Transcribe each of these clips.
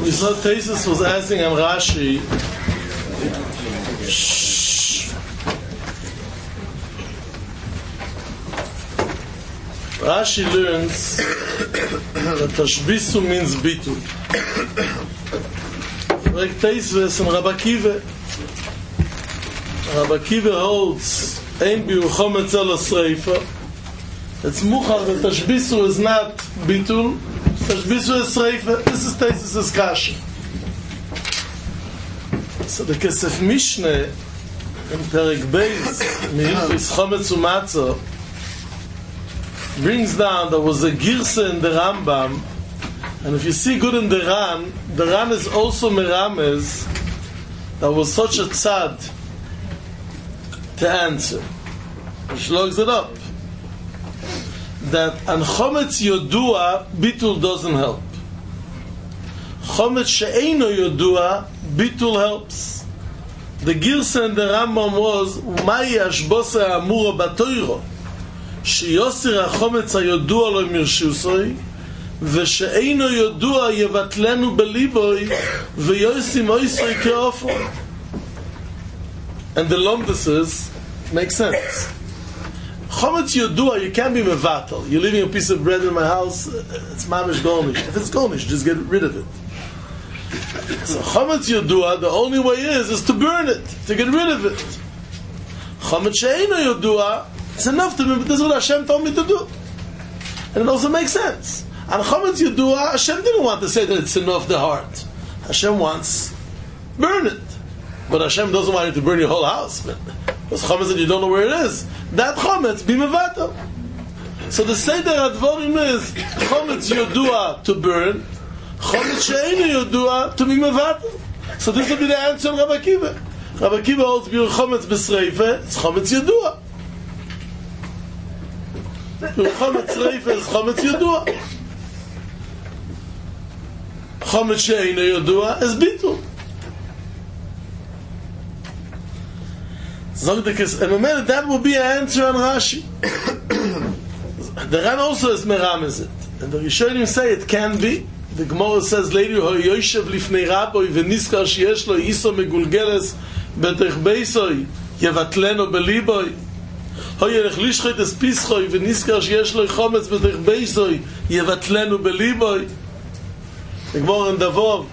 We saw Tesis was asking on Rashi. Rashi learns that Tashbisu means bitul. Like Tesis and Rabbi Akiva. Rabbi Akiva holds Ein biur chometz el asreifa. It's muchar that Tashbisu is not bitul. Tashbisu is sreifa. This is Tesis' kasha. So the Kesef Mishneh in Perek Beis Mihilchis Chometz U'Matzah brings down there was a girsa in the Rambam, and if you see good in the Ran is also Meramez. There was such a tzad to answer, which logs it up, that an Chometz Yodua bitul doesn't help. Chometz she'eino Yodua bitul helps. The girsa in the Rambam was Mai Ashbosa Amura Batoiro שיוסר החומץ הידוע לו מרשוסוי ושאינו ידוע יבטלנו בליבוי ויושים אויסוי כאופו. And the lomduses make sense. Chometz yodua, you can't be mevatel. You're leaving a piece of bread in my house, it's mamish gornish. If it's gornish, just get rid of it. So chometz yodua, the only way is to burn it, to get rid of it. Chometz she'eino yodua, it's enough to me, but this is what Hashem told me to do. And it also makes sense. And Chometz Yodua, Hashem didn't want to say that it's enough the heart. Hashem wants, burn it. But Hashem doesn't want you to burn your whole house. Because Chometz that you don't know where it is. That Chometz, be mevatel. So the Seder Advorim is Chometz Yodua to burn, Chometz She'eino Yodua to be mevatel. So this will be the answer of Rabbi Akiva. Rabbi Akiva holds Biur Chometz B'Sreifa, it's Chometz Yodua. Chometz Sreifa is Chometz Yodua. Chometz she'eino Yodua is bitul. And that will be an answer on Rashi. The Ran also is meramez it. And the Rishonim say it can be. The Gemara says later, Ho yoshev lifnei raboi v'niskar sheyesh lo iso megulgeles betech beisoi yevatleno beliboi. Ho yerech lishchot es pischoi v'niskar sheyesh lo chometz betech beisoi yevatleno beliboi. The Gemara in Davov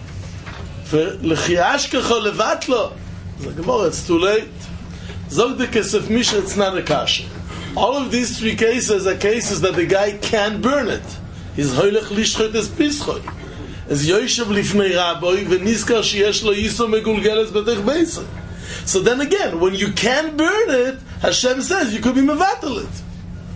v'lechiashkecho levatlo. The Gemara, it's too late. Zog the Kesef Mishneh, it's not a kasha. All of these three cases are cases that the guy can't burn it. He's hoylech lishchot es pischoi. As yoshev lifnei raboi v'niskar sheyesh lo yiso megulgeles betech beisoi. So then again, when you can burn it, Hashem says you could be mevatel it.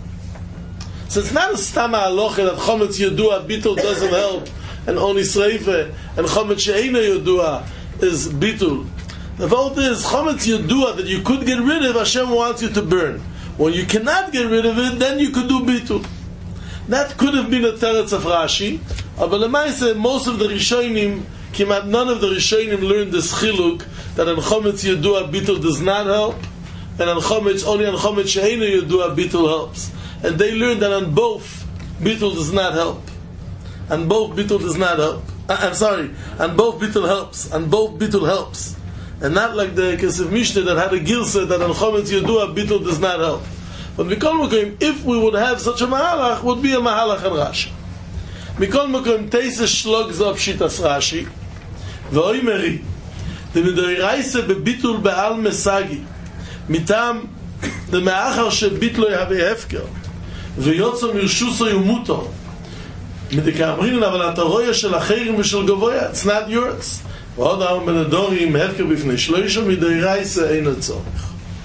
So it's not a stama halacha that Chometz Yodua bitul doesn't help, and only sreifa, and Chometz she'eino Yodua is bitul. The fault is Chometz Yodua that you could get rid of, Hashem wants you to burn. When you cannot get rid of it, then you could do bitul. That could have been a teretz of Rashi, but lemaisa most of the Rishonim, kimat none of the Rishonim learned this chiluk that on Chometz Yodua bitul does not help, and on Chometz only on Chometz she'eino Yodua bitul helps. And they learned that on both bitul does not help. And both bitul does not help. I'm sorry, and both bitul helps. And both bitul helps. And not like the Kesef Mishneh that had a girsa that on Chometz Yodua bitul does not help. But Mikol Mokim, if we would have such a mahalach, would be a mahalach on Rashi. Mikol Mokim, Teisa shlogs up shitas Rashi, ve'oimeri, the midoiraisa bebitul be'al mesagi, mitam, the me'achar shebitlo yahavei hefker, ve'yotzo mirshuso yumuto, midikaamrin, אבל אתה רואה של אחרים ושל גבוה, it's not yours. ועוד העם בן הדורים, hefker בפני שלושה, midoiraisa אין הצורך.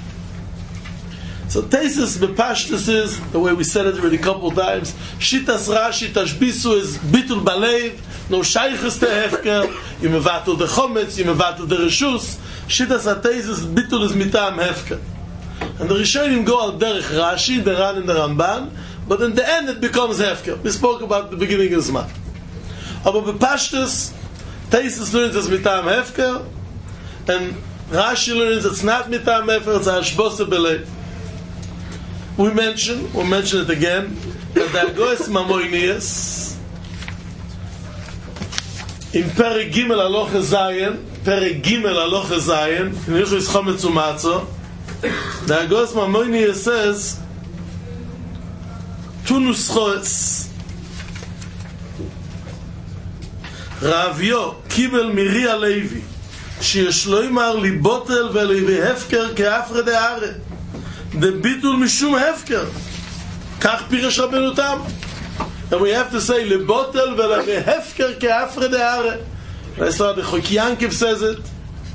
So Tesis bepashtus is the way we said it already a couple of times. Shitas Rashi Tashbisu is bitul balev, no shaychus te hefker. You mevatel the chometz, you mevatel the reshus. Shitas HaTesis bitul is mitam hefker. And the Rishonim go al derech Rashi, the Ran and the Ramban, but in the end it becomes hefker. We spoke about the beginning of Zman. Aber bepashtus, Tesis learns it's mitam hefker, and Rashi learns it's not mitam hefker, it's hashbosa belev. We'll mention it again, that the Agoes Mamoinias, in Perek Gimel Aloche Zayin, Perek Gimel Aloche Zayin, in Hilchos Chometz U'Matzah, the Agos Maimonides says, two nuschos. Ravio Kibel Miri Alevi, שיש לו יאמר ליבוטל ולהביא הפקר כאפרי דהרה, דביטול משום הפקר. כך פירש רבנו תם. And we have to say ליבוטל ולהביא הפקר כאפרי דהרה. That's why the Chok Yankiv says it.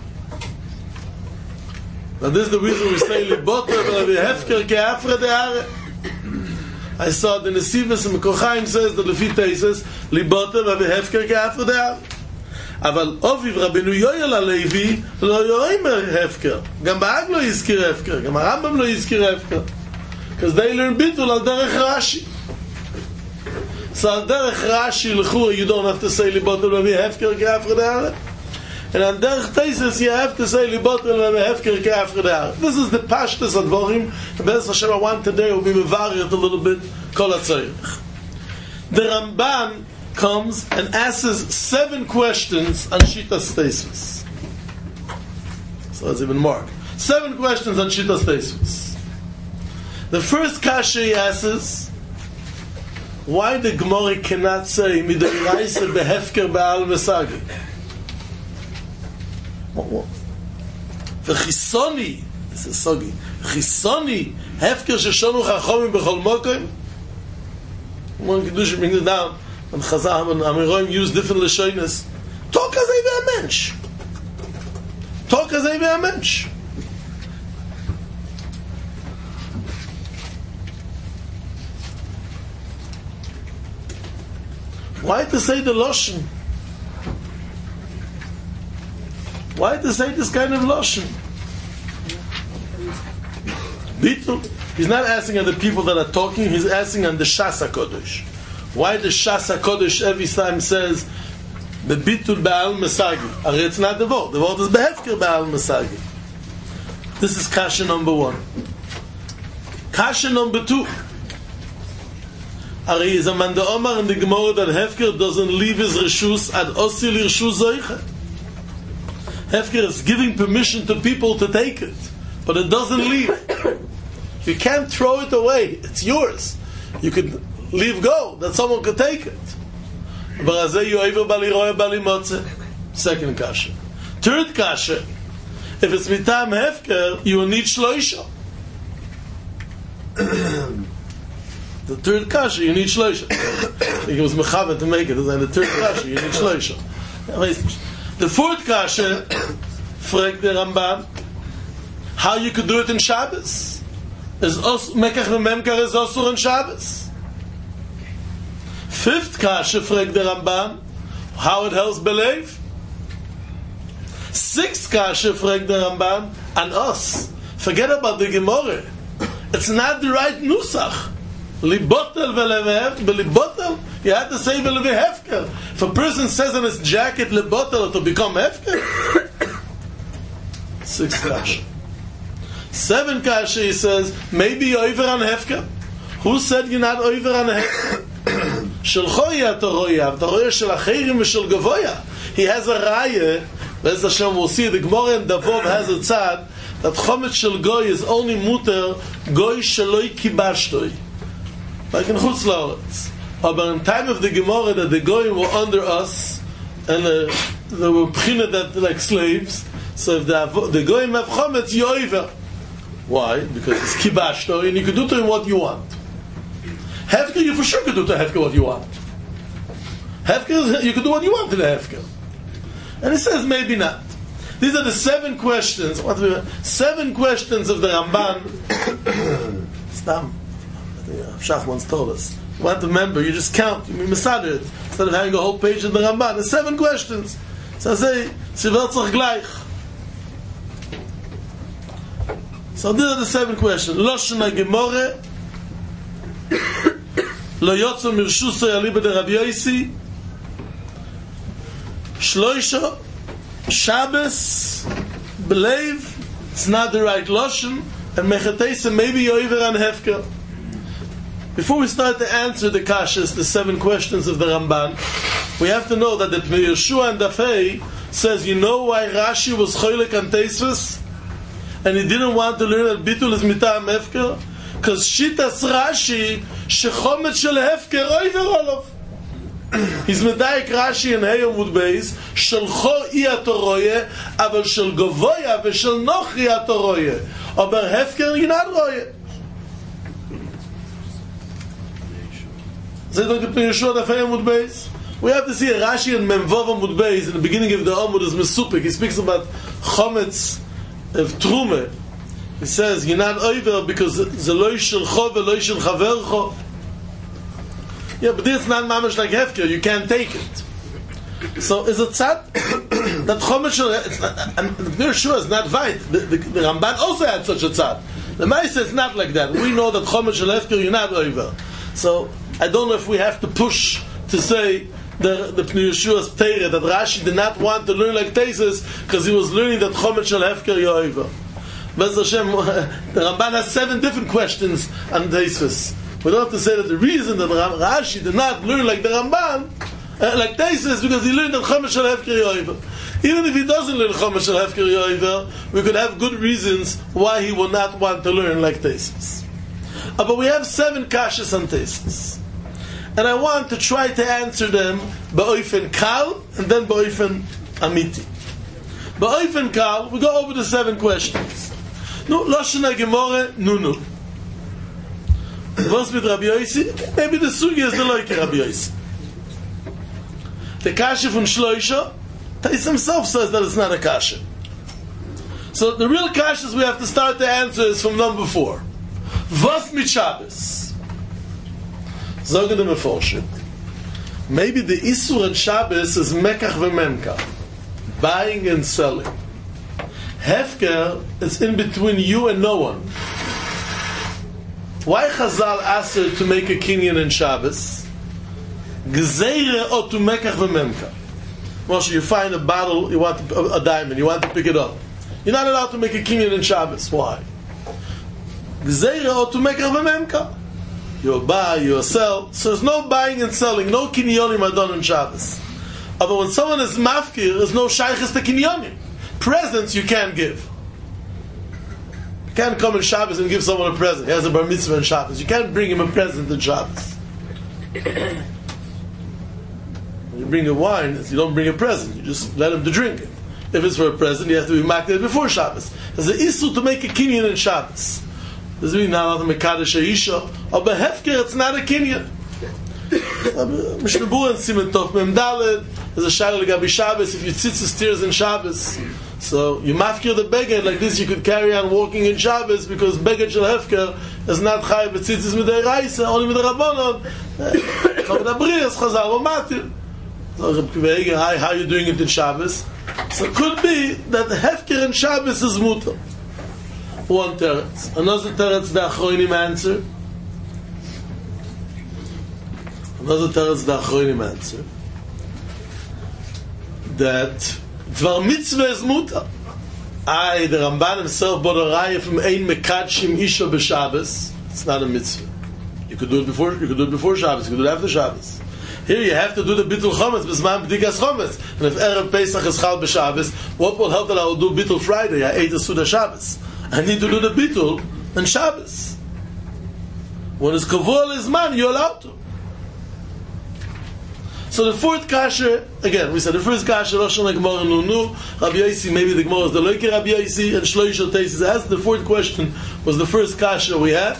And this is the reason we say ליבוטל ולהביא הפקר כאפרי דהרה. I saw the Nesivos and Mekochaim says the Lefita says ליבוטל ולהביא הפקר כאפרי דהרה. אבל אביב רבנו יויל הלוי לא יאמר הפקר, גם באג לא יזכיר הפקר, גם הרמב"ם לא יזכיר הפקר, because they learn ביטול על דרך רש"י. So על דרך רש"י לכו, you don't have to say ליבוטל ולהביא הפקר כאפרי דהרה, and על דרך תייסס you have to say ליבוטל ולהביא הפקר כאפרי דהרה. This is the pashtus advorim, and Be'ez Hashem I want today will be mevarit a little bit kol hatzorich. The Ramban comes and asks 7 questions on Shitas Teisvus. So it's even more. 7 questions on Shitas Teisvus. The first kasha he asks, why the Gemara cannot say Midoraisa behefker ba'al mesagi? V'chisoni, this is Sogi, Chisoni hefker sheshonu chachomim b'chol mokim. One Kedusha brings it down. And Chazal and Amiroim use different Lashonos. Talk as a mensch. Talk as a mensch. Why to say the Lashon? Why to say this kind of Lashon? Bitul. He's not asking on the people that are talking, he's asking on the Shas HaKodesh. Why the Shas HaKodesh every time says the bitul ba'al mesagi? It's not the word. The word is behefker ba'al mesagi. This is kasha number 1. Kasha number 2. Ari is a man the Omar in the Gemara that hefker doesn't leave his reshus ad osil reshus zoiche. Hefker is giving permission to people to take it, but it doesn't leave. You can't throw it away. It's yours. You could leave go, that someone could take it. Second kasha. Third kasha, if it's mitam hefker, you will need shloisha. The third kasha, you need shloisha. He was mechavet to make it, and the third kasha, you need shloisha. The fourth kasha, fragt the Ramban, how you could do it in Shabbos. Is mekach v'memkar is osur on Shabbos. Fifth kasha, fragt the Ramban, how it helps believe. Sixth kasha, fragt the Ramban, and us. Forget about the Gemara. It's not the right nusach. Libotel v'levev, belibotel, you have to say v'levehefker. If a person says on his jacket libotel, to become hefker. Sixth kasha. Seventh kasha, he says, maybe you're over on hefker. Who said you're not over on hefker? Shelchoya toroya, toroya shel achirim v'shel gavoya. He has a raya. Be'ez Hashem, we'll see the Gemara in Davov has a tzad that chometz shel goy is only muter goy sheloi kibashtoi, like in Chutz La'aretz. But in time of the Gemara that the goyim were under us and they were pchina that like slaves. So if the goyim have chometz, you're over. Why? Because it's kibashtoi and you can do to him what you want. Hefker, you for sure could do to Hefker what you want. Hefker, you could do what you want to the Hefker. And he says, maybe not. These are the 7 questions. 7 questions of the Ramban. Stam. Shach once told us. You want to remember, you just count. You mean Mesader it. Instead of having a whole page of the Ramban. There's 7 questions. So I say, Sivel tzach gleich. So these are the 7 questions. Loshen HaGemoreh. Lo yotzo mirshuso yaliba de Rabbi Yosi. Shloisha, Shabbos, believe it's not the right lashon, and mechateisa maybe you're over on hefker. Before we start to answer the kashas, the 7 questions of the Ramban, we have to know that the Pnei Yehoshua and Dafei says, you know why Rashi was choylek on Tosfos? And he didn't want to learn that bitul is mitam hefker? Because shitas Rashi, shechomet shel hefker over olav. He's medayik Rashi in Hey Amud Beis, shelcho I atoroye, aval shel govoya v'shel nochi atoroye. Aber hefker yinad roye. We have to see a Rashi in Memvav Amud Beis in the beginning of the Amud is Mesupik. He speaks about Chometz of Trume. He says, you're not over because the loy shel cho veloy shel chavercho. Yeah, but this is not mamash like hefker. You can't take it. So is it sad that Chometz shel... I'm very sure it's not right. The Ramban also had such a tzad. The Maisa is not like that. We know that Chometz shel hefker, you're not over. So I don't know if we have to push to say the Pnei Yeshua's Teirah that Rashi did not want to learn like Tosfos because he was learning that Chometz shel hefker yoiva. Bez Hashem, the Ramban has 7 different questions on Tosfos. We don't have to say that the reason that Rashi did not learn like the Ramban, like Tosfos, because he learned that Chometz shel hefker yoiva. Even if he doesn't learn Chometz shel hefker yoiva, we could have good reasons why he will not want to learn like Tosfos. But we have 7 kashas on Tosfos. And I want to try to answer them ba'ofen kal and then ba'ofen amiti. Ba'ofen kal, we go over the 7 questions. No, Lashon HaGemorah, no. Was mit Rabbi Yossi? Maybe the sugi is the like Rabbi Yossi. The kasha from Shloisha, Tais himself says that it's not a kasha. So the real kashas we have to start to answer is from number 4. Was mit Shabbos? Sagen dem Forscher. Maybe the Isur on Shabbos is Mekach v'Memkach, buying and selling. Hefker is in between you and no one. Why Chazal asked her to make a kinyan in Shabbos? Gezeire or to Mekach v'Memkach. Moshe, you find a bottle, you want a diamond, you want to pick it up. You're not allowed to make a kinyan in Shabbos. Why? Gezeire or to Mekach v'Memkach. You buy, you sell. So there's no buying and selling, no kinyonim are done on Shabbos. But when someone is mafkir, there's no shaykhis to kinyonim. Presents you can't give. You can't come on Shabbos and give someone a present. He has a bar mitzvah on Shabbos. You can't bring him a present on Shabbos. When you bring a wine, you don't bring a present. You just let him to drink it. If it's for a present, you have to be makdeh before Shabbos. There's an issue to make a kinyan in Shabbos. Does it mean not allowed to make Kaddish Isha? Or Behefker, it's not a kinyan. Mishnah Berurah and Siman Tov Mem Daled, there's a Shayla Gabi Shabbos, if you tzitzis tears in Shabbos. So you mafkir the beged, like this you could carry on walking in Shabbos, because beged shel Hefker is not Chay b'tzitzis midei Raisa, only midei Rabbanon. Chavod Abrias, Chazal, or Matir. So how are you doing it in Shabbos? So it could be that the Hefker in Shabbos is mutar. One teretz. Another teretz, the Achronim answer. That Dvar Mitzvah is mutar. The Ramban himself bought a raya from Ein Mekadshim Isha b'Shabbos. It's not a mitzvah. You could do it before Shabbos. You could do it after Shabbos. Here you have to do the Bittul Chometz b'Zman B'dikas Chometz. And if Erev Pesach is Chal b'Shabbos, what will help that I will do Bittul Friday? I ate a Suda Shabbos. I need to do the Bittul on Shabbos. When it's Kavur Lizman, you're allowed to. So the 4th kasha, again, we said the first kasha, Rosh Hashanah Gemara Nunu, Rabbi Yossi, maybe the Gemara is the Loike Rabbi Yossi, and Shloisha Tosfos asked. The 4th question was the first kasha we had.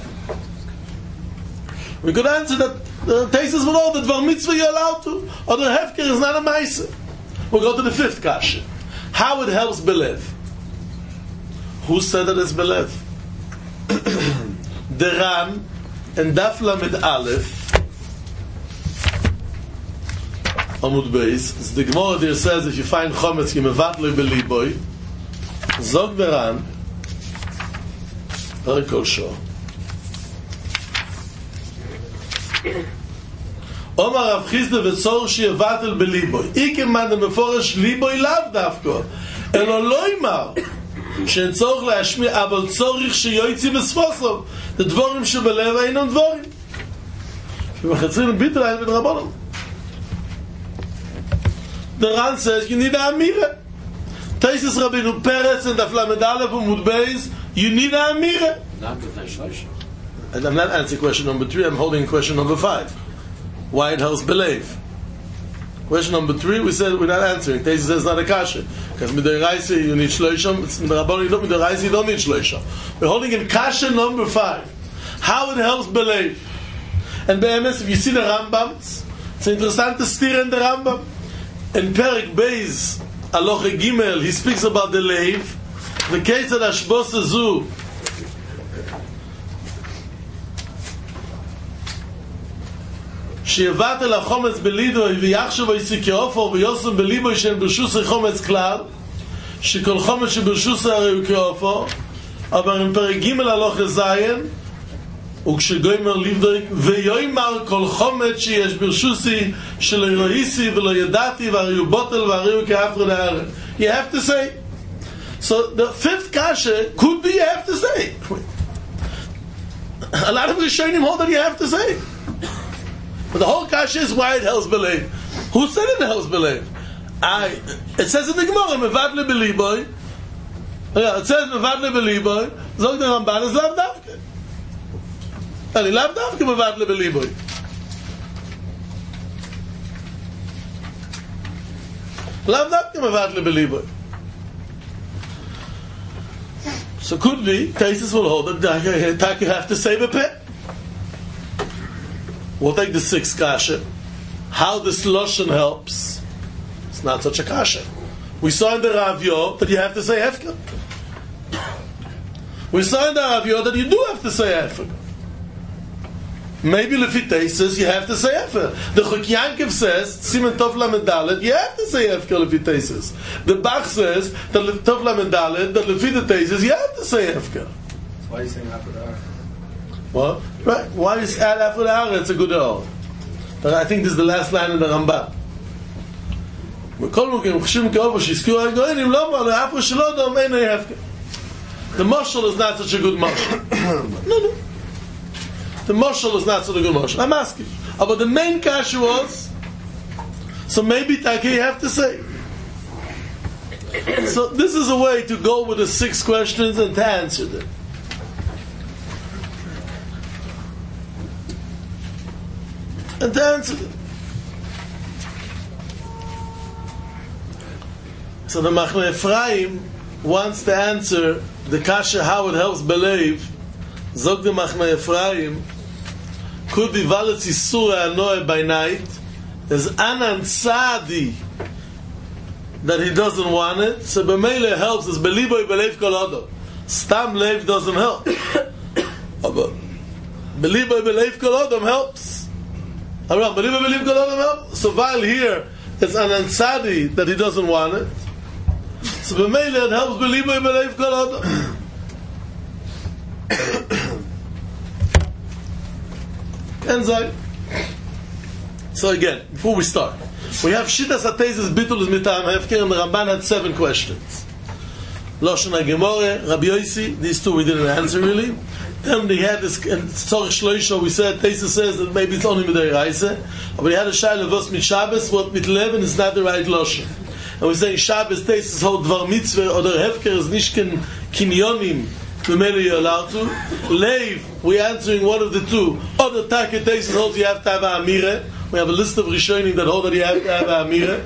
We could answer that Tosfos will know that Dvar Mitzvah you're allowed to, or the Hefker is not a Maisa. We'll go to the 5th kasha. How it helps Belev. Who said that it's Belev? The Ran and Daf Lamed Aleph Amud Beis. The Gemara there says if you find Chometz you mevatle beliboy. Zog the Ran Kol Shor Omar Rav Chisda v'tzor sheyevatel beliboy. Ikem man meforesh liboy lav dafko. Elo lo imar. שצורך להשמיע, אבל צורך שיוציא בספוסוב. the דבורים שבלב אינם דבורים. The Ran says you need a Amira. Taisus Rabbeinu Peretz and the Flamedalev Umud Beis, you need a Amira. And I'm not answering question number 3, I'm holding question number 5. Why it helps believe. Question number 3, we said we're not answering. Taisus says not a kasha. Because Midiraisi you need Shloisham, Midiraisi you don't need Shloisham. We're holding in kasha number 5. How it helps believe. And BMS, if you see the Rambam, it's interesting to steer in the Rambam. In Perik Beis, Aloche Gimel, he speaks about the Leiv. The case of Ashbos Azu. שיבט אל החומץ בלידו ויחשב ויסיקי אופו ויוסם בליבו שאין ברשוס חומץ כלל שכל חומץ שברשוס הרי הוא כאופו אבל עם פרק ג' הלוך לזיין וכשגוימר לבדוק ויומר כל חומץ שיש ברשוסי שלא ראיסי ולא ידעתי והרי הוא בוטל והרי הוא כאפר להר. You have to say. So the fifth kasha could be you have to say. A lot of Rishonim hold that you have to say. But the whole kasha is why it helps believe. Who said it helps believe? It says in the Gemara, Mevad lebeliboy. Yeah, it says Mevad lebeliboy. Zog the Ramban is lav davke. And lav davke Mevad lebeliboy. Lav davke Mevad lebeliboy. So could be cases will hold that you have to say the pit. We'll take the sixth kasha. How this Loshen helps. It's not such a kasha. We saw in the Ravyo that you have to say Hefker. We saw in the Ravyo that you do have to say Hefker. Maybe Lefitei says you have to say Hefker. The Chuk Yankiv says, Simen Tov Lamed Dalet, you have to say Hefker Lefitei says. The Bach says, that Tov Lamed Dalet, that Lefitei says, you have to say Hefker. Why are you saying after that? What? Right. Why is add after the hour? It's a good hour. But I think this is the last line in the Ramban. The marshal is not such a good marshal. No. The marshal is not such a good marshal. I'm asking. But the main kasha was, so maybe Taki you have to say. So this is a way to go with the 6 questions and to answer them. And to answer them. So the Machne Ephraim wants to answer the kasha how it helps believe. Zog the Machne Ephraim could be Valet Yisur Anoe by night. There's Anan Sadi that he doesn't want it. So B'meile helps is Beliboy Belev Kol Odom. Stam Lev doesn't help. But Beliboy Belev Kol Odom helps. So while here it's an ansadi that he doesn't want it, so b'meile it helps believe kol adam. So again, before we start, we have Shitas HaTesis Bitul is Mitam Hefker, and the Ramban had 7 questions. Loshen HaGemore, Rabbi Yossi, these 2 we didn't answer really. Then they had this Tzorich Shloisha, we said, Teisa says that maybe it's only Midei Reise, but we had a Shaila Vos mit Shabbos, what mit Leben is not the right Loshen. And we're saying Shabbos, Teisa hold Dvar Mitzvah, or der Hefker is Nishken Kinyonim, Memele you're allowed to. Leiv, we're answering one of the 2. Other Taka Teisa holds you have to have a Amire. We have a list of Rishonim that hold that you have to have a Amire.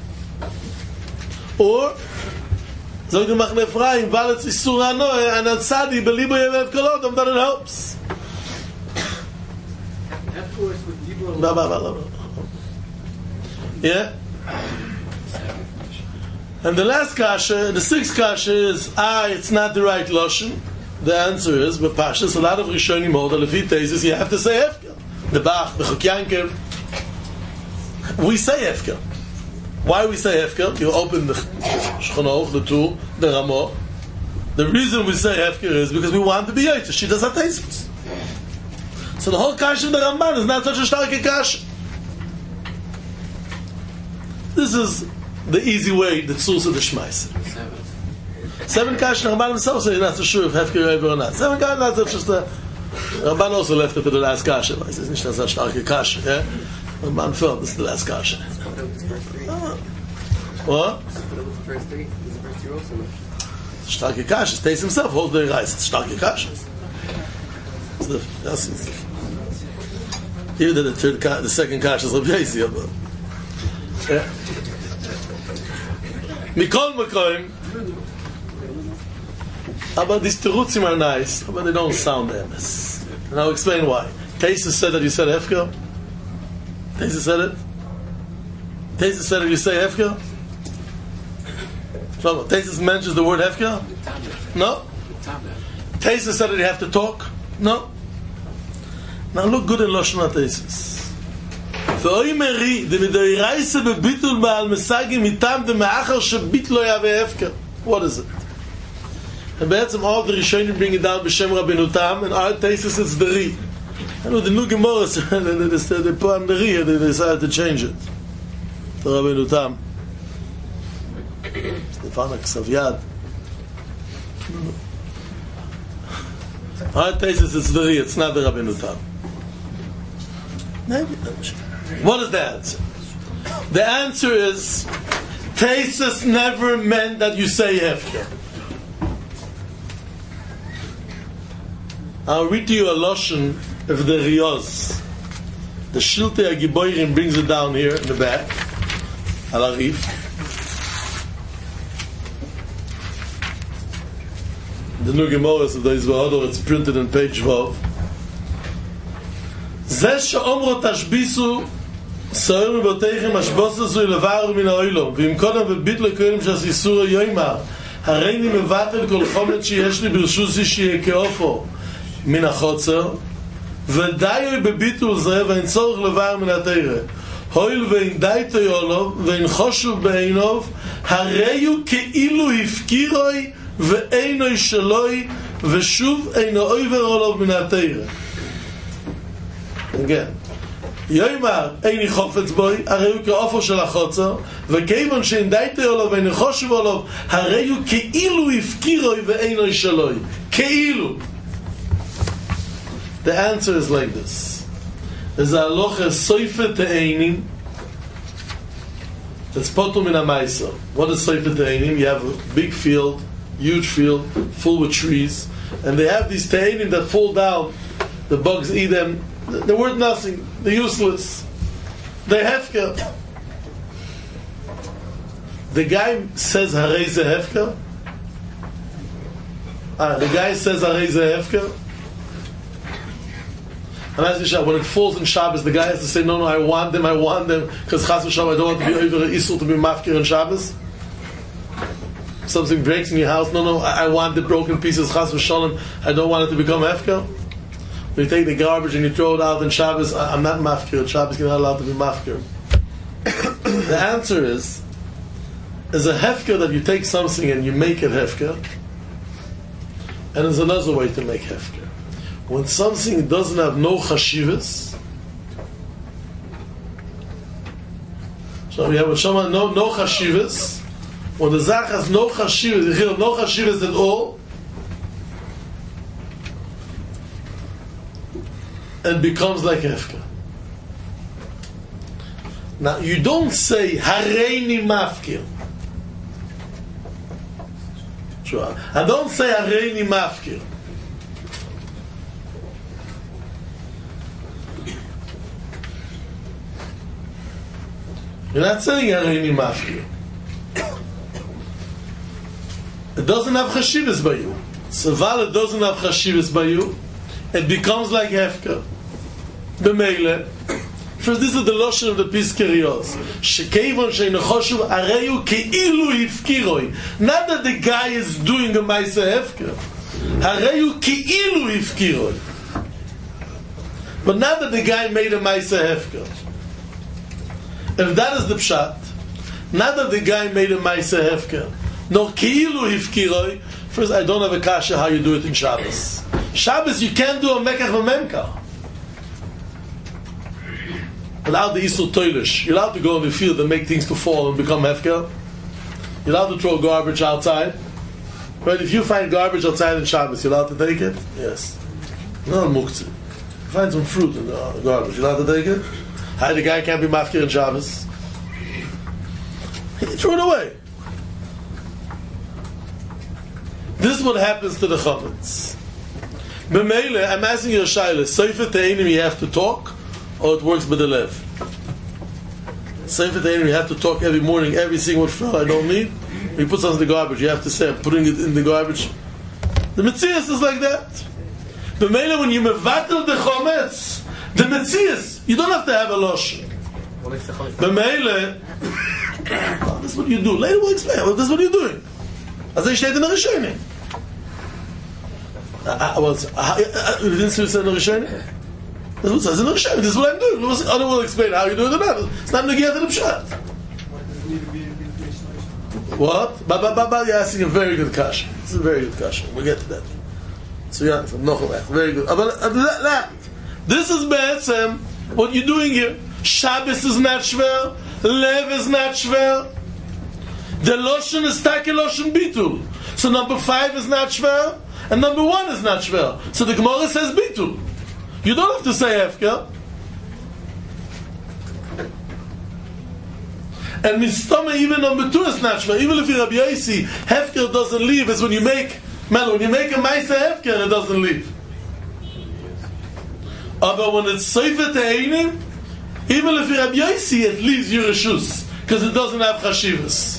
Or, Zog the Machne Ephraim, Valetz Yisur Anoe, and Ansadi, Belibo Yevev Kol Odom, that it helps. Afterwards with Libro. Yeah? And the last kasha, the 6th kasha is, it's not the right Loshen. The answer is, but Pashas, a lot of Rishonim hold, the Lefit Tesis, you have to say Hefker. The Bach, the Chuk Yankiv. We say Hefker. Why we say Hefker? You open the Shchonov, the Tur, the Ramo. The reason we say Hefker is because we want to be Yotze. She does have Tesis. So the whole kasha of the Ramban is not such a starke kasha. This is the easy way, the Tzursa the Shmais. 7 kasha, the Ramban himself says he's not so sure if Hefker ever or not. 7 kasha, that's just a Ramban also left it to the last kasha. It's nicht das starke kasha, yeah? Ramban felt this is the last kasha. What? First three. This is the first three also. Starke kasha. Stays himself holds the rice. Starke kasha. Even though the second kasha is Rabbi Yossi, but yeah. Mikol Mekoim. But these terutzim are nice, but they don't sound emes. And I'll explain why. Taisus said that you said hefker. Taisus said it. Taisus said that you say hefker. So Taisus mentions the word hefker. No. Taisus said that you have to talk. No. Now look good in Lashon HaTaisus. What is it? And בעצם all the Rishonim bring it down b'shem Rabbeinu Tam, and our Taisus it's the Ri. And with the new Gemara, they put on the Ri, and they decided to change it to Rabbeinu Tam. Stefana Ksav our Taisus it's the Ri, it's not the Rabbeinu Tam. What is the answer? The answer is Taisus never meant that you say hefker. I'll read to you a Lashon of the Riyaz. The Shiltei HaGiborim brings it down here in the back. Al-Arif. The new Gemara of the Izvahador, it's printed on page 12. זה שאומרו תשביסו סער מבותיכם השבוססו ילברו מן האוילום ואם קודם וביטלו כהנים שעשיסור יוימר הרי אני מבטל כל חומץ שיש לי ברשוסי שיהיה כאופו מן החוצר ודיו בביטול זה ואין צורך לבר מן התירה הויל ואין דייתו יולוב ואין חושב בעינוב הרי הוא כאילו הפקירוי ואינו שלוי ושוב אינו עובר עולוב מן התירה. Again, יוימר איני חופץ בוי הרי הוא כאופו של החוצר וכיוון שאין דייתו עולוב ואין חושב עולוב הרי הוא כאילו הפקירוי ואינו שלוי כאילו. The answer is like this. There's a halacha soife te'einim that's potum in a maisa. What is soife te'einim? You have a big field, huge field, full with trees, and they have these te'einim that fall down. The bugs eat them. They're worth nothing. They're useless. They're hefker. The guy says harei ze hefker. The guy says harei ze hefker. And as when it falls in Shabbos, the guy has to say, no, I want them, because Chas v'Shalom, I don't want to be over Isur to be mafkir in Shabbos. Something breaks in your house, no, I want the broken pieces, Chas v'Shalom, I don't want it to become hefker. When you take the garbage and you throw it out in Shabbos, I'm not mafkir, in Shabbos you're not allowed to be mafkir. The answer is a hefker that you take something and you make it hefker, and there's another way to make hefker. When something doesn't have no chashivas, so we have a shama no chashivas. When the zach has no chashivas at all, and becomes like hefka. Now you don't say hareini mafkir. Sure. I don't say hareini mafkir. You're not saying hareini mafkir. It doesn't have chashivas by you. So while it doesn't have chashivas by you, it becomes like hefka. B'meile. First, this is the lotion of the Piskerios. Shekevon she'ino choshuv areyu keilu hifkiroi. Not that the guy is doing a ma'aseh hefka. Areyu keilu hifkiroi. But not that the guy made a ma'aseh hefka. If that is the pshat, not that the guy made a ma'aseh hefka, nor keilu hifkiroi. First, I don't have a kasha how you do it in Shabbos. Shabbos, you can't do a mekach v'memkach. Without the Isur Toilish, you're allowed to go in the field and make things to fall and become hefker. You're allowed to throw garbage outside. Right? If you find garbage outside in Shabbos, you're allowed to take it? Yes. No muktzah. Find some fruit in the garbage. You know how to take it? How the guy can't be mafkir in Shabbos? He threw it away. This is what happens to the chametz. B'meile, I'm asking you a shayla. Sefer Te'enim, you have to talk, or it works by the lev? Sefer Te'enim, you have to talk every morning, every single frill I don't need. You put something in the garbage, you have to say, I'm putting it in the garbage. The Metzias is like that. B'meile, when you mevatel the chametz, the Metzias, you don't have to have a lotion. B'meile, this is what you do. Later we'll explain. Well, this is what you're doing. As I said in the Rishonim. You didn't see what in the Rishonim? This is what it says in the Rishonim. This is what I'm doing. I will explain how you do it or not. It's not negiyat in the pshat. What? You're asking a very good question. This is a very good question. We'll get to that. So yeah, very good. This is bad, what you're doing here. Shabbos is not shver. Lev is not shver. The Loshen is Take Loshen Bitul. So number 5 is not shver, and number 1 is not shver. So the Gemara says Bitul. You don't have to say Hefker. And Mistama, even number 2 is not shver. Even if you're Rabbi Yossi, Hefker doesn't leave. It's when you make a Maisa Hefker, it doesn't leave. But when it's Sefer Te'enim, even if you're Rabbi Yossi, it leaves your Reshus, because it doesn't have Chashivas.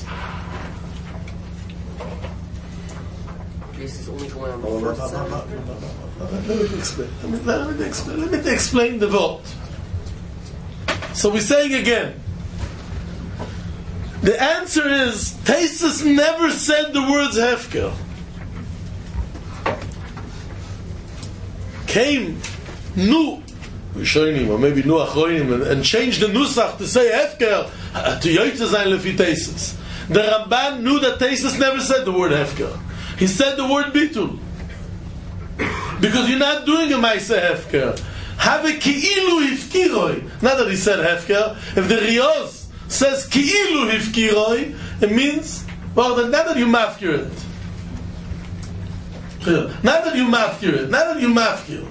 Let me explain the vote. So we're saying again, the answer is Taisus never said the words Hefker. Came Nu Rishonim, or maybe Nu Achronim, and changed the Nusach to say Hefker to Yoytze Zayin Lefi Taisus. The Ramban knew that Taisus never said the word Hefker. He said the word Bitul. Because you're not doing a Maisa Hefker. Have a Ki'ilu Hifkiroi. Not that he said Hefker. If the Rioz says Ki'ilu Hifkiroi, it means, well, then not that you mafkir it. Not that you mafkir it. Not that you mafkir.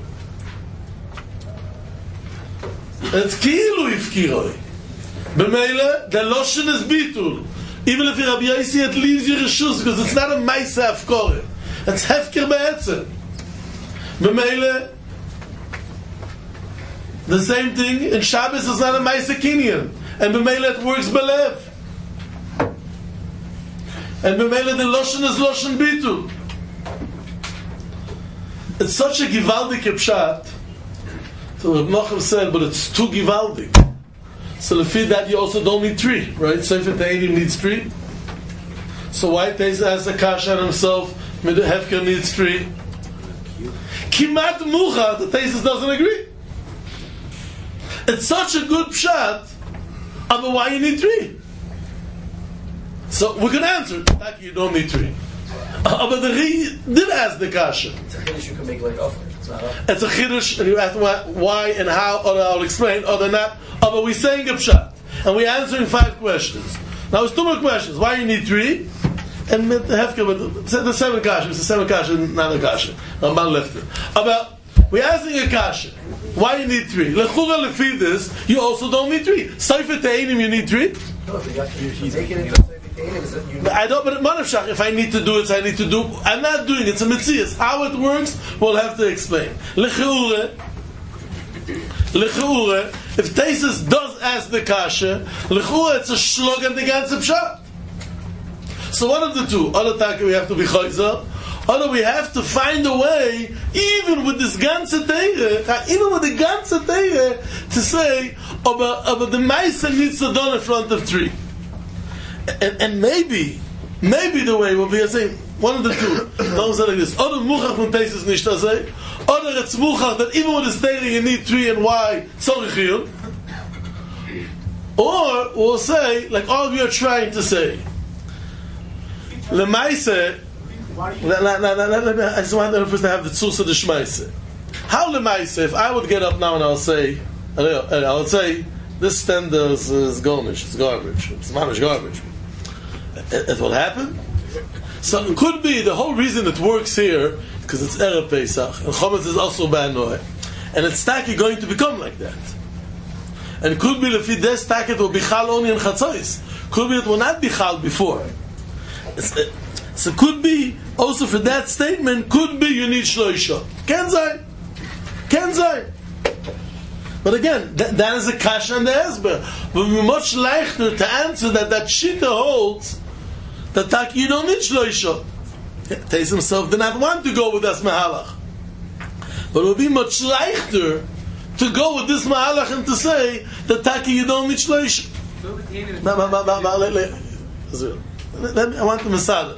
It's Ki'ilu Hifkiroi. B'meile, the Loshen is Bitul. Even if you're Rabbi Yossi, it leaves your Reshus, because it's not a Maisa Hafkore. It's Hefker Be'etzem. B'meile, the same thing in Shabbos is not a Maisa Kinyan, and b'meile it works belev, and b'meile the Loshen is Loshen Bitul. It's such a givaldik pshat. So Rav Nochem said, but it's too givaldik. So lefi that you also don't need 3, right? So if it needs 3, so why Teisa has a kasha on himself? Hefker needs 3. Kimat Mucha, the Taisus doesn't agree. It's such a good pshat, but why you need 3? So we can answer that you don't need 3. But the Ri did ask the kasha. It's a chiddush you can make like offer. It's a chiddush, and you ask why and how, or I'll explain, or not. But we're saying a pshat, and we're answering 5 questions. Now it's 2 more questions. Why you need 3? And with the Hefker, the 7 kasha, it's the 7 kasha, not a kasha. Ramban left it. About, we're asking a kasha. Why you need 3? Lechura lefi this, you also don't need 3. Sefer Te'enim, you need 3? No, but you're taking it. I don't, but Manavshach, if I need to do it, I need to do. I'm not doing it. It's a mitzvah. How it works, we'll have to explain. Lechura, if Taisus does ask the kasha, lechura, it's a shlog and the ganze pshat. So one of the two, other taka we have to be chayzer, other we have to find a way, even with this ganze teire, even with the ganze teire, to say, but the Maisa needs to done in front of 3. And maybe the way will be a saying, one of the two. Don't say like this. Other muchach from Taisus nicht to say, other it's muchach that even with the teire you need 3 and why tzorich. Or we'll say, like all of you are trying to say, Lemaise, I just want them to have the tzusa de shmaise. How Lemaise, if I would get up now and I'll say, this stand is garnish, it's garbage, it's mamish garbage. It will happen. So it could be the whole reason it works here because it's Erev Pesach and Chometz is also Ba'anoeh, and it's taki going to become like that. And it could be lefi des taki it will be chal only in Chatzos. Could be it will not be chal before. So it could be also for that statement. Could be you need shloisha. Ken zayin. But again, that is a kasha and the esber. But we're much leichter to answer that shita holds that taki you don't need shloisha. Tais himself did not want to go with this mahalach. But it would be much leichter to go with this mahalach and to say that taki you don't need shloisha. I want to masada.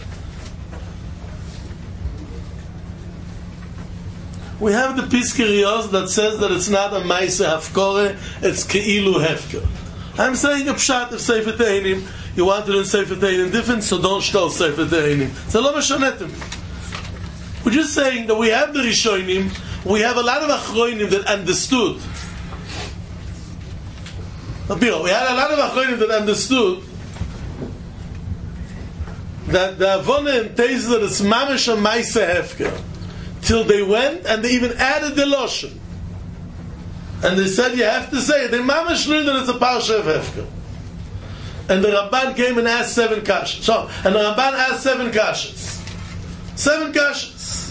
We have the Piskei that says that it's not a Maaseh Hafkore, it's Keilu Hefker. I'm saying a pshat of Sefer Tehillim. You want to learn Sefer Tehillim different, so don't shtel Sefer Tehillim. So lo meshanetim. We're just saying that we have the Rishonim, we have a lot of Achronim that understood. We had a lot of Achronim that understood that the Avona and Teis that it's Mamash a Maaseh Hefker. Till they went and they even added the Loshen. And they said you have to say it. They mamash learned that it's a Parsha of Hefker. And the Ramban came and asked 7 kashas. And the Ramban asked 7 kashas. 7 kashas.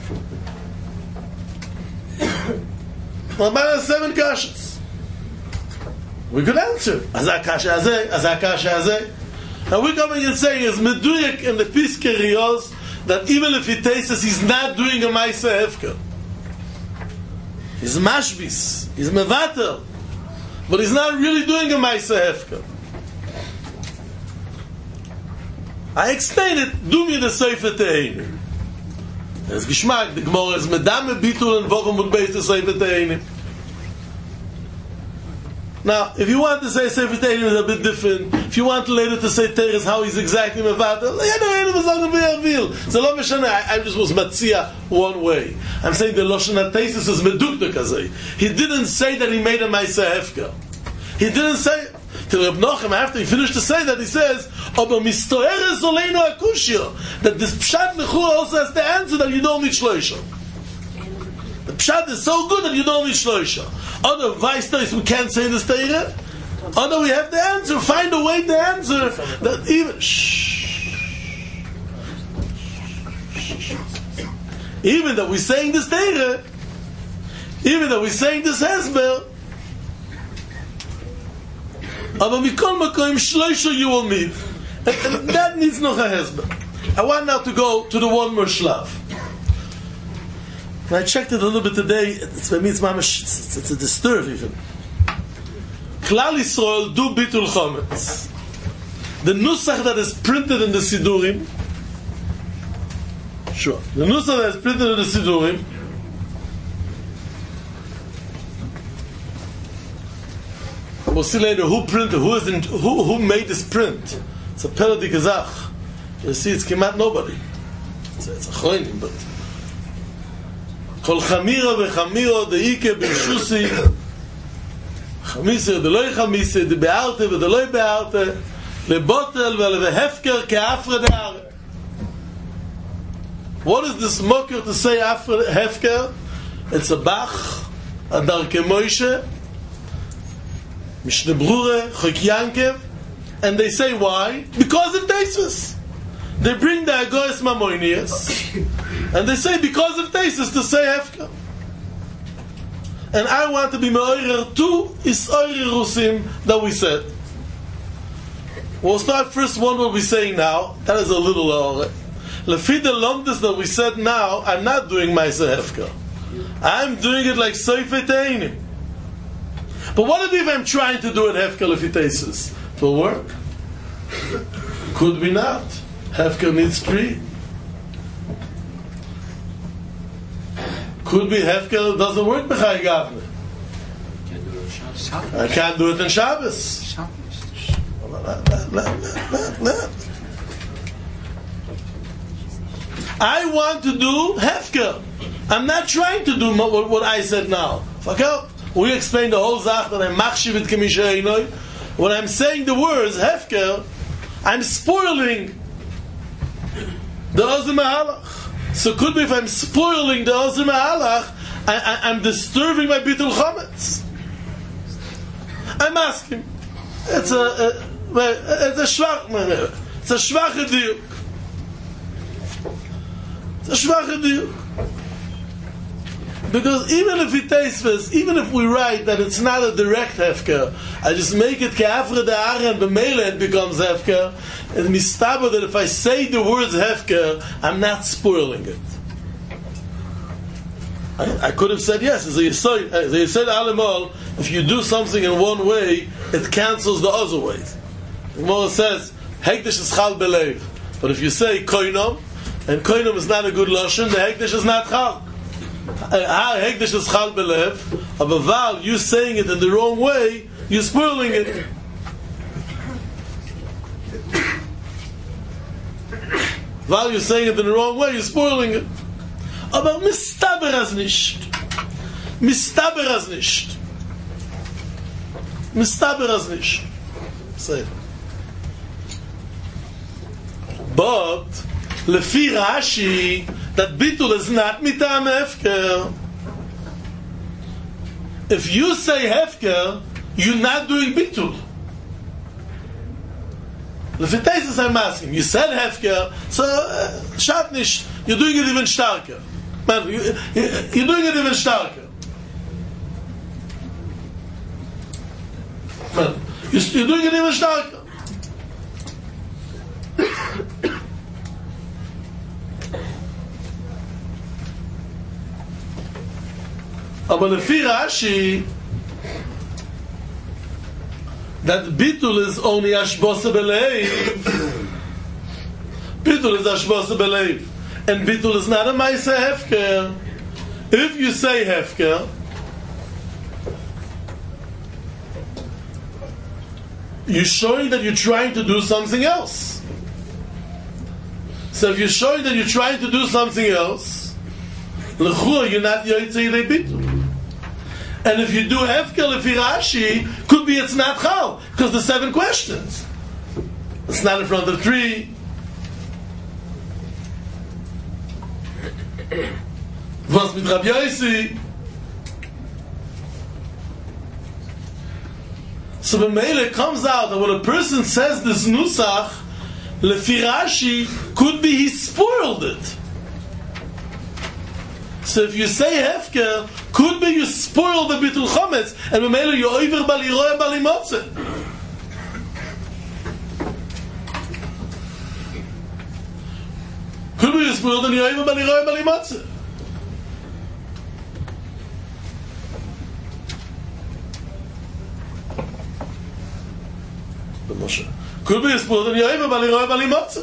Ramban asked 7 kashas. We could answer. Azak kasha hazeh. And we're coming and saying is Meduyek in the Piskei Riyos that even if he tastes, he's not doing a Maaseh Hefker. He's mashbis, he's mevatel, but he's not really doing a Maaseh Hefker. I explained it. Do me the Sefer Tehillim. There's Gishmak. The Gemara is medame bitul and vovim would base the Sefer Tehillim. Now, if you want to say Sefer Tehillim is a bit different, if you want later to say Teres how he's exactly mevatel, so lo meshana. I just was matzia one way. I'm saying the Loshen HaTeisus is medukta kazei. He didn't say that he made a Maaseh Hefker. He didn't say it. Till Reb Nochem, after he finished to say that, he says, "Oba mistoeres oleinu akushia." That this pshat lechura also has the answer that you don't need shloisha. The pshat is so good that you don't need shloisha. Otherwise, we can't say this Torah. Other we have the answer. Find a way to answer that even. Even that we're saying this Torah, even that we're saying this Hesber, aber mikol makom shloisha you will meet, and that needs noch a Hesber. I want now to go to the one more shlav. And I checked it a little bit today. It's a disturb even. Klal Yisrael do bitul chometz. The nusach that is printed in the Sidurim. Sure. The nusach that is printed in the Sidurim. We'll see later who printed, who made this print. It's a Peledik Azach. You see, it's kemat nobody. It's a choinim, but Kol chamira v'chamira deike b'shusi chamisa v'loi chamisa debe'arte v'deloi be'arte lebotel v'levehefker ke'afre de'are. What is this mocker to say afre hefker? It's a Bach, a Darke Moshe, Mishneh Brura, Chok Yankev, and they say why? Because of Teisus. They bring the Agoras Mamoinias, and they say because of Teisus to say Hefker. And I want to be Me'oirer to Is'oiri Rusim that we said. We'll start first one what we're saying now. That is a little Lefi the Lomdus that we said now, I'm not doing Maaseh Hefker. I'm doing it like Sefer Tehillim. But what if I'm trying to do it Hefker Lefi Teisus? It will work? Could be not. Hefker needs 3. Could be Hefker doesn't work b'Chai Gavne. I can't do it in Shabbos. I want to do Hefker. I'm not trying to do what I said now. We explained the whole Zach that I'm machshivit k'misha. When I'm saying the words Hefker, I'm spoiling the Ozer Mehalach. So it could be if I'm spoiling the Ozer Mehalach, I'm disturbing my Bitul Chometz. I'm asking. It's a schwache diuk. It's a schwache diuk. Because even if it tastes this, even if we write that it's not a direct hefker, I just make it ke'afre de'are and b'meile it becomes hefker, and mistaba that if I say the words hefker, I'm not spoiling it. I could have said yes, as you said Alimol, if you do something in one way, it cancels the other ways. The Gemara says, Hekdesh is chal belev. But if you say koinom, and koinom is not a good lashon, the hekdesh is not chal. Hekdesh is chal belev, but while you saying it in the wrong way, you're spoiling it. While you're saying it in the wrong way, you're spoiling it. Aber mistaber as nicht. Mistaber as nicht. Mistaber as nicht. Say. But lefi Rashi, that bitul is not mitam hefker. If you say hefker, you're not doing bitul. Lefi Teisus I'm asking. You said hefker, so shat nicht. You're doing it even starker. Man, you're doing it even starker. Man, you're doing it even starker. Aber lefi Rashi, that bitul is only ashbosa belev. Bitul is ashbosa belev. And bitul is not a ma'aseh hefker. If you say hefker, you're showing that you're trying to do something else. So if you're showing that you're trying to do something else, l'chua, you're not yotzei yidei bitul. And if you do hefker lefi Rashi, could be it's not chal, because the 7 questions. It's not in front of 3. Was mit Rabbi Yossi? So the Mele comes out that when a person says this nusach, lefi Rashi, could be he spoiled it. So if you say hefker, could be you spoil the bitul chometz, and the Mele you over bali roya bali motze. Could be you spoiled and you over bali roya bali motze. Could be a spoiled and you over bali roya bali motze.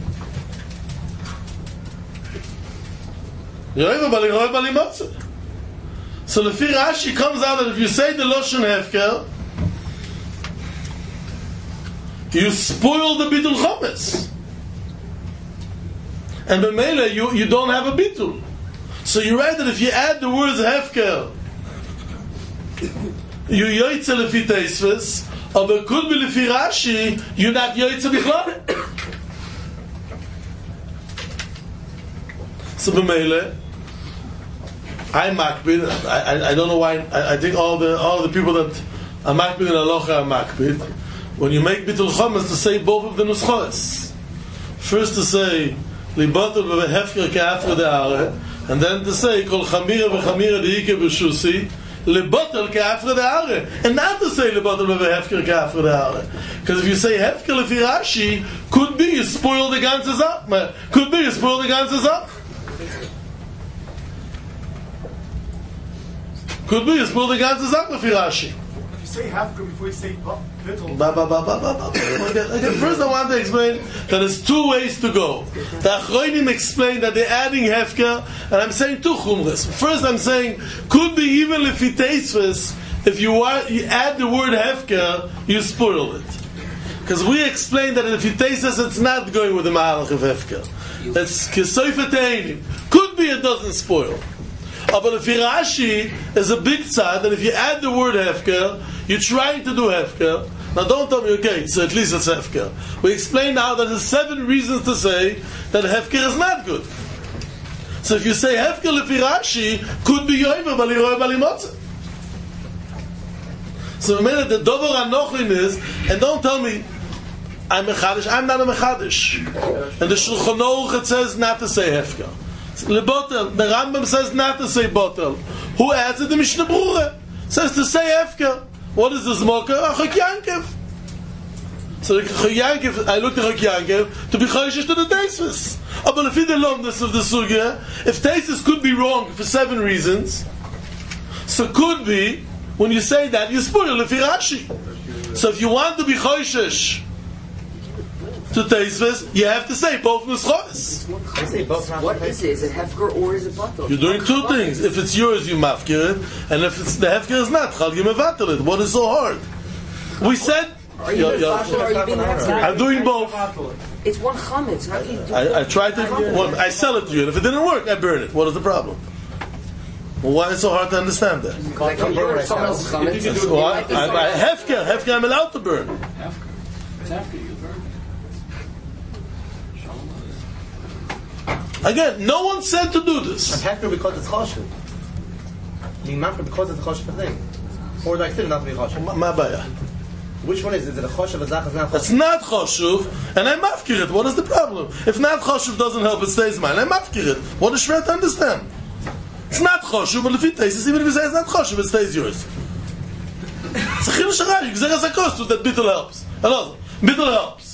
So the lefi Rashi comes out that if you say the Lashon Hefker, you spoil the bitul chometz, and b'meila you don't have a bitul. So you write that if you add the words Hefker, you yoytze lefi Teisves, or it could be lefi Rashi, you're not yoytze bichlal. So b'meila, I'm makbid. I don't know why. I think all the people that are makbid in halacha are makbid. When you make bitul chometz, to say both of the nuschos. First to say libatul v'hefker ke'afre de'are, and then to say kol chamira v'chamira de'ike b'shusi libatul ke'afre de'are, and not to say libatul v'hefker ke'afre de'are. Because if you say hefker lefi Rashi, could be you spoil the ganze Zach. Could be you spoil the ganze Zach. Could be, it's building God's Zach lefi Rashi. If you say hefker before you say bittul. Again, first I want to explain that there's 2 ways to go. The Achronim explain that they're adding hefker, and I'm saying 2 chumras. First I'm saying, could be even lefi Teisves, if you add the word hefker, you spoil it. Because we explained that if you taste this, it's not going with the Mahalach of hefker. It's kesoifa te'enim. Could be it doesn't spoil. But if Rashi is a big tzad, that if you add the word hefker, you're trying to do hefker, Now don't tell me, okay, so at least it's hefker. We explain now that there's 7 reasons to say that hefker is not good. So if you say hefker lefi Rashi, could be yoiver bali roe bali motze. So the minute the dover anochlin is, and don't tell me I'm mechadish, I'm not a mechadish. And the Shulchan Aruch says not to say hefker. Lebotel, the Rambam says not to say botel. Who adds it? The Mishnah Berurah says to say hefker. What is this mocker? A Chok Yankev. So the Chok Yankev, I looked at Chok Yankev to be chayshish to the Teisus. But if he the lomness of the sugya, if Teisus could be wrong for 7 reasons, so could be when you say that you spoil if Rashi. So if you want to be chayshish to Teisus, you have to say both nuschos. What is it? Is it hefker or is it batel? You're doing 2 things. If it's yours, you mafkir it, and if it's the hefker is not, chal you mevatel it. What is so hard? We said. Are you being hefker? I'm doing both. It's one chametz. How can you do I tried to. Well, I sell it to you, and if it didn't work, I burn it. What is the problem? Well, why is it so hard to understand that? I can burn someone else's chametz. Well, hefker, I'm allowed to burn. Hefker, you burn. Again, no one said to do this. I'm hefker because it's choshev. Being mafker because it's a choshev thing. Or like still not to be choshev. Ma baya. Which one is it? Is it a choshev, a zach, is not choshev? It's not choshuv, and I mafkir it. What is the problem? If not choshuv doesn't help, it stays mine. I mafkir it. What is schwer to understand? It's not choshuv, but if it tastes, even if you say it's not choshuv, it stays yours. It's a chinush harash. You say as a cost that bittul helps. Hello, bittul helps.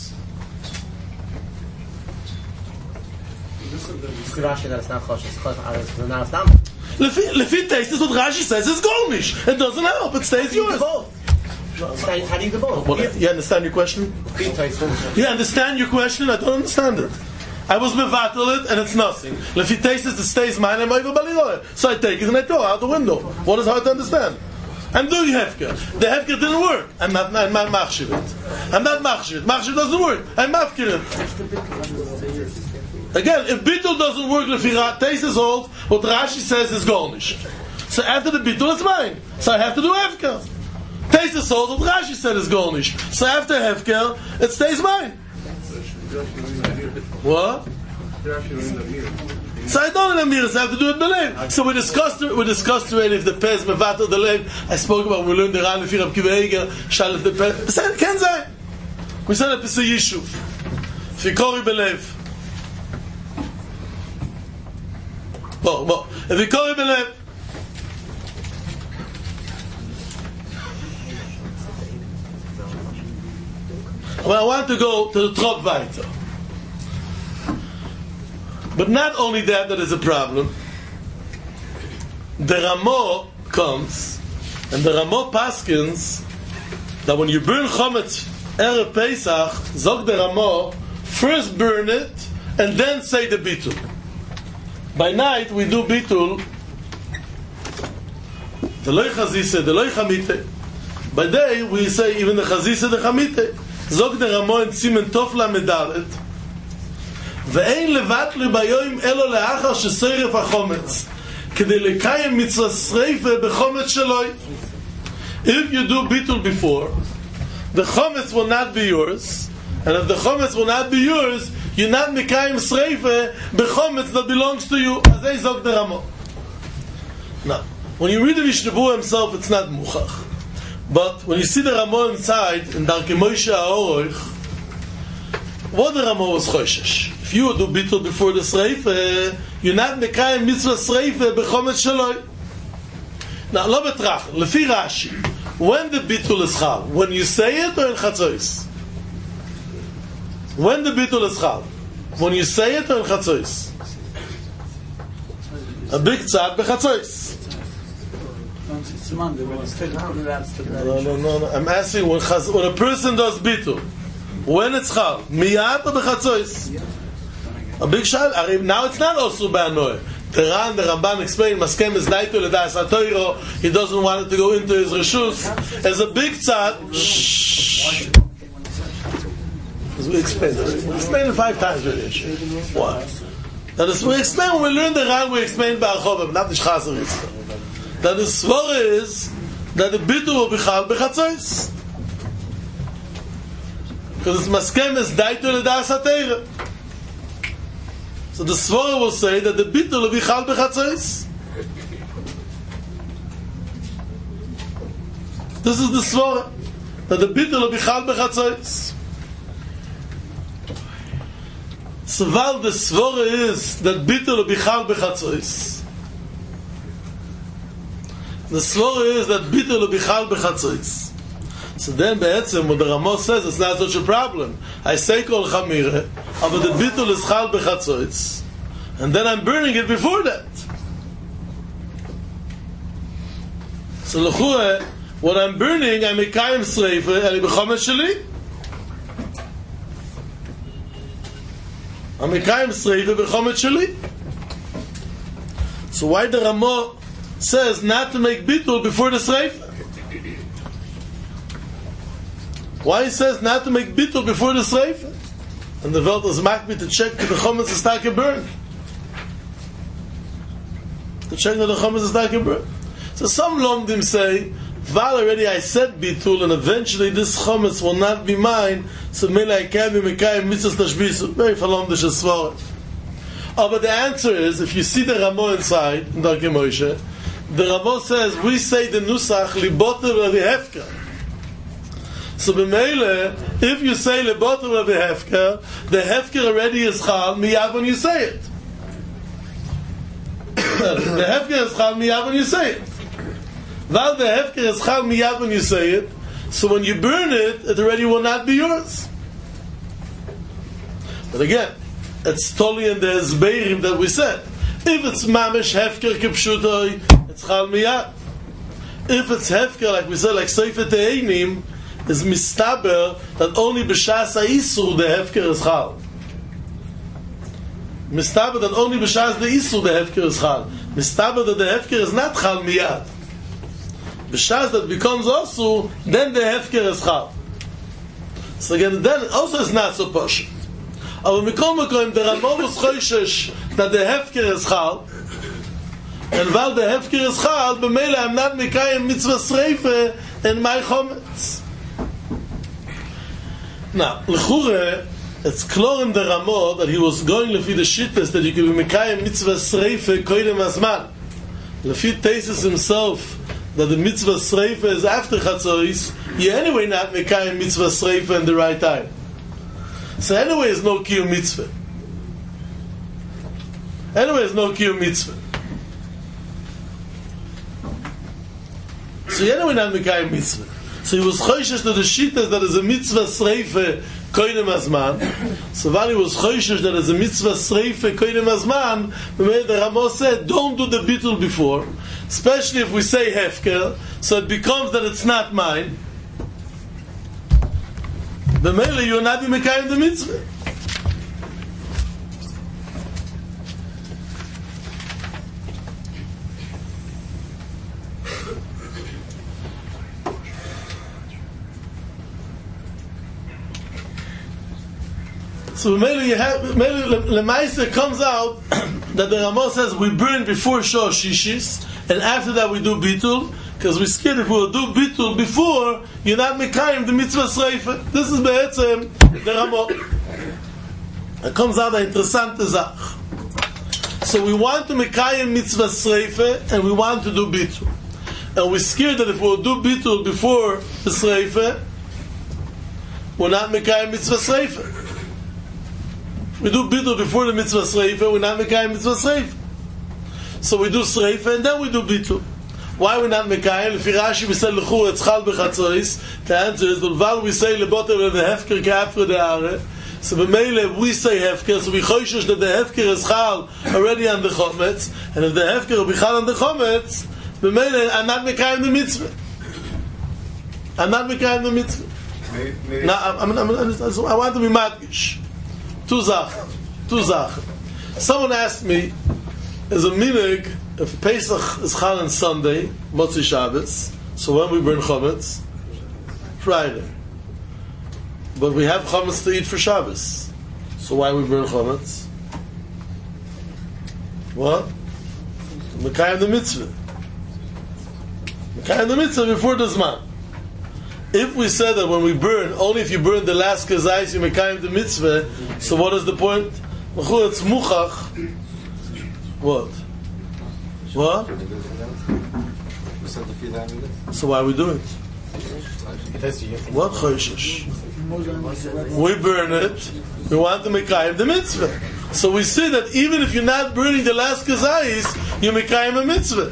Rashi that it's not choshev. It's choshev. Now it's not. Lefi taste is what Rashi says. It's golnish. It doesn't help. It stays yours. How do you do both? What, you understand your question? You understand your question? I don't understand it. I was mevatel it and it's nothing. If it tastes it stays mine, I'm over baliroy. So I take it and I throw it out the window. What is hard to understand? I'm doing hefker. The hefker didn't work. I'm not machshiv it. I'm not machshiv it. Machshiv doesn't work. I'm mafkir it. Again, if bittul doesn't work, if taste is old, what Rashi says is golnish. So after the bittul, it's mine. So I have to do hefker. Taste is old, what Rashi said is golnish. So after hefker, it stays mine. What? So I don't know I have to do it believe. So we discussed already if the pez mevatel the leg. I spoke about when we learned the Ran if Rab Kiva Eger shalif the pez. Said it can say. We said it is a yishuv. Fikori believe. Well, if Fikori believe. Well, I want to go to the trop weiter. But not only that is a problem. The Ramo comes, and the Ramo paskins that when you burn chometz erev Pesach, zog the Ramo, first burn it and then say the bitul. By night we do bitul, the loy chazise, the loy chamite. By day we say even the chazise, the chamite. Zog the Ramo in Simen Tov Lamedalet. ואין לבטל ביום אלו לאחר ששרף החומץ כדי לקיים מצווה שריפה בחומץ שלוי. If you do bitul before, the chometz will not be yours, and if the chometz will not be yours, you're not mekayim sreife bechometz that belongs to you. Azay zog the Ramo. Now, when you read the Mishnah Berurah himself, it's not muchach. But when you see the Ramo inside in Darkei Moshe HaOroich, what the Ramo was choshesh. If you do bitul before the sreife, you're not mekayim mitzvah sreife bechometz shaloi. Now, lo betrach, lefi Rashi, when the bitul is chal, when you say it or in chatzois? When the bitul is chal, when you say it or in chatzois? A big tzad bechatzois. No. I'm asking when a person does bitul, when it's chal, miyat or bechatzois? A big shal. Now it's not also ba'anoy. The Ramban explained Maskem is daito ledas hatoiro. He doesn't want it to go into his reshus. As a big tzad. Shh. We explained it. We explained it 5 times already. What? That is, we explain when we learn the Ran. We explained Ba'achov, not the Chazer Yitzchak. That the svara is that the bitul will be chal bechatzos. Because it's maskemes daito ledas haTeira. So the Svara will say that the bitul will be chal b'chatzos. This is the Svara, that the bitul will be chal b'chatzos. So while the Svara is that bitul will be chal b'chatzos, the Svara is that bitul will be chal b'chatzos. So then be'etzem, what the Ramos says, it's not such a problem. I say kol chamire, but the bitul is chal b'chatzos, and then I'm burning it before that. So l'chua, what I'm burning, I'm mekayim sreifa, and b'chomesh sheli. I'm mekayim sreifa b'chomesh sheli. So why the Ramo says not to make bitul before the sreifa? Why he says not to make bitul before the sreifa? And the Welt is makbid to check that the chometz is not burned. To check that the chometz is not burned. So some lomdim say, Val already I said bitul, and eventually this chometz will not be mine, so mele I can't be mekayim mitzvahs tashbisu. Very falomdish as svara. Oh, but the answer is, if you see the Ramo inside, in Darkei Moshe, the Ramo says, we say the nusach libotel v'avi hefka. So b'meile, if you say lebotel of the hefker already is chal miyad when you say it. The hefker is chal miyad when you say it. While the hefker is chal miyad when you say it, so when you burn it, it already will not be yours. But again, it's totally in the esbeirim that we said. If it's mamish hefker kipshutoi, it's chal miyad. If it's hefker, like we said, like sefer te'einim, is mistaber that only b'shas ha'isur the hefker is chal. Mistaber that only b'shas the isur the hefker is chal. Mistaber that the hefker is not chal miyad. B'shas that becomes also, then the hefker is chal. So again, then also it's not so posh. Aber mikol makom the Ramo was choishesh that the hefker is chal, and while the hefker is chal, b'meila I'm not mekayim mitzvah sreifa in my chometz. Now, l'chure, it's clear in the Ramo that he was going lefi the shittas that you can be mekayim mitzvah sreifa koidem azman. Lefi Teisus himself that the mitzvah sreifa is after chatzos, you anyway not mekayim mitzvah sreifa in the right time. So anyway, it's no kiyum mitzvah. Anyway, it's no kiyum mitzvah. So anyway, not mekayim mitzvah. So he was choishesh to the shittas that is a mitzvah sreifa koidem azman. So while he was choishesh that is a mitzvah sreifa koidem azman, the Ramo said, don't do the bitul before, especially if we say hefker, so it becomes that it's not mine. The mele you're not be mekayim the mitzvah. So Lemaisa comes out that the Ramo says we burn before Shor Shishis, and after that we do bitul, because we're scared if we'll do bitul before, you're not mekayim the mitzvah sreifa. This is be'etzem the Ramo. It comes out an interessante Zach. So we want to mekayim mitzvah sreifa, and we want to do bitul. And we're scared that if we'll do bitul before the sreifa, we're not mekayim mitzvah sreifa. We do bitul before the mitzvah sreifa, we're not mekayim mitzvah sreifa. So we do sreifa and then we do bitul. Why are we not mekayim? If Rashi we say l'chur it's chal b'chatzos, the answer is while we say lebotel of the hefker k'afre de'are, so b'meile we say hefker, so we choishesh that the hefker is chal already on the chometz, and if the hefker will be chal on the chometz, b'meile I'm not mekayim the mitzvah. I'm not mekayim the mitzvah. Now I want to be madgish. Two Sachen. Someone asked me, is a minig if Pesach is Chal on Sunday, Motzi Shabbos, so when we burn chometz? Friday. But we have chometz to eat for Shabbos. So why we burn chometz? What? Mekayim the mitzvah. Mekayim the mitzvah before the Zman. if we said that when we burn, only if you burn the last kazayis you mekayim the mitzvah, so what is the point? It's muchach. What? What? So why are we doing it? What choishish? We burn it. We want to mekayim the mitzvah. So we see that even if you're not burning the last kazayis, you mekayim a mitzvah.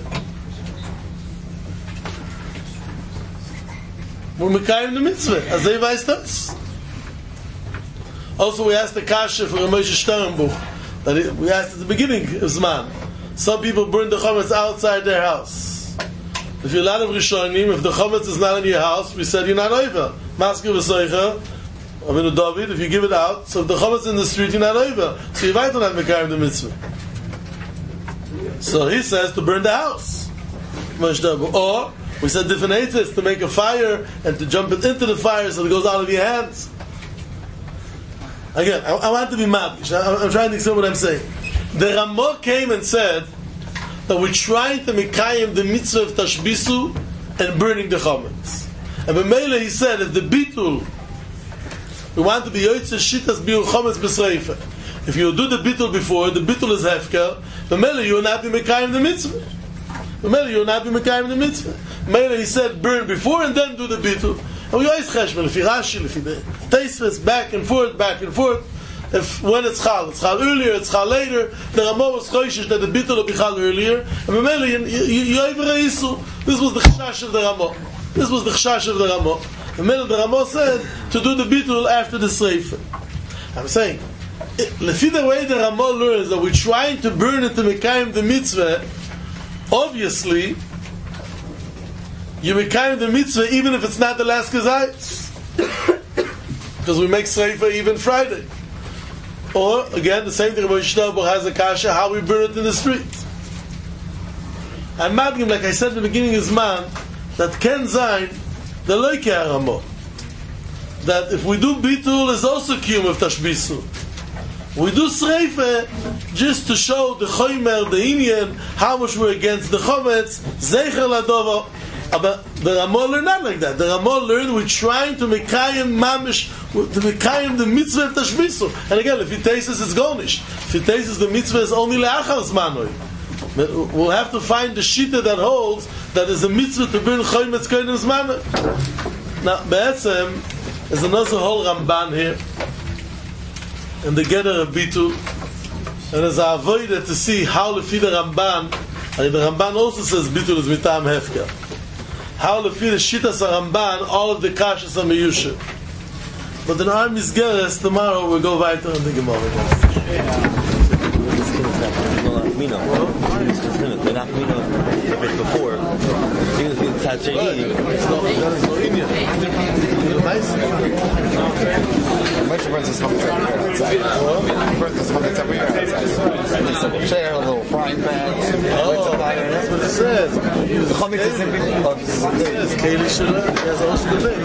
We're mekayim the mitzvah. As they weiß das. Also, we asked the kasha for Moshe Sternbuch. We asked at the beginning of Zman. Some people burn the chametz outside their house. If you're a lot of Rishonim, if the chametz is not in your house, we said you're not over. Masker v'soicha, Avinu David, if you give it out, so if the chametz is in the street, you're not over. So you might not mekayim the mitzvah. So he says to burn the house. Or, we said different aitzes, to make a fire and to jump it into the fire so it goes out of your hands. Again, I want to be mad. I'm trying to explain what I'm saying. The Ramah came and said that we're trying to mekayim the mitzvah of tashbisu and burning the chametz. And b'meila he said, if the bitul, we want to be yotzei shitas biur chametz b'sreifa. If you do the bitul before, the bitul is hefker, b'meila you will not be mekayim the mitzvah. B'meila you will not be mekayim the mitzvah. B'meila he said, burn before and then do the bitul. And we always cheshbon, if you Rashi, if you Teisves, back and forth. If when it's chal earlier, it's chal later. The Ramah was choishish that the bitul will be chal earlier. And b'meila you over isu. This was the chashash of the Ramah. The Ramah said to do the bitul after the sreifa. I'm saying, lefi the way the Ramah learns that we're trying to burn it to mekayim the mitzvah, obviously you mekayim the mitzvah even if it's not the last kazayis, because we make sreifa even Friday. Or again, the same thing about Yishnav has a kasha how we burn it in the street. And madgim, like I said at the beginning, is man that Ken Zayin the loike Ramah, that if we do bitul is also kiyum of tashbisu. We do sreifa just to show the choymer, the inyan, how much we're against the chometz, zeicher ladova. But the Ramah learned not like that. The Ramah learned we're trying to mekayim mamish, to mekayim the mitzvah of tashbisu. And again, if he tastes it's gonish. If he tastes the mitzvah is only le'achar zmanoi. We'll have to find the shita that holds that is a mitzvah to burn choymetz koyim zmanoi. Now, be'etzem, there's another whole Ramban here, and the Geder of Bitul, and there's a avoida to see how lefi the Ramban, and the Ramban also says Bitul is mitam hefker. How lefi the Shitas Ramban, all of the kashas are meyusha. But in our Misgeres, tomorrow we'll go weiter in the Gemara. Before, Share a little frying pan. That's what it says. Keli Shula, there's also the thing.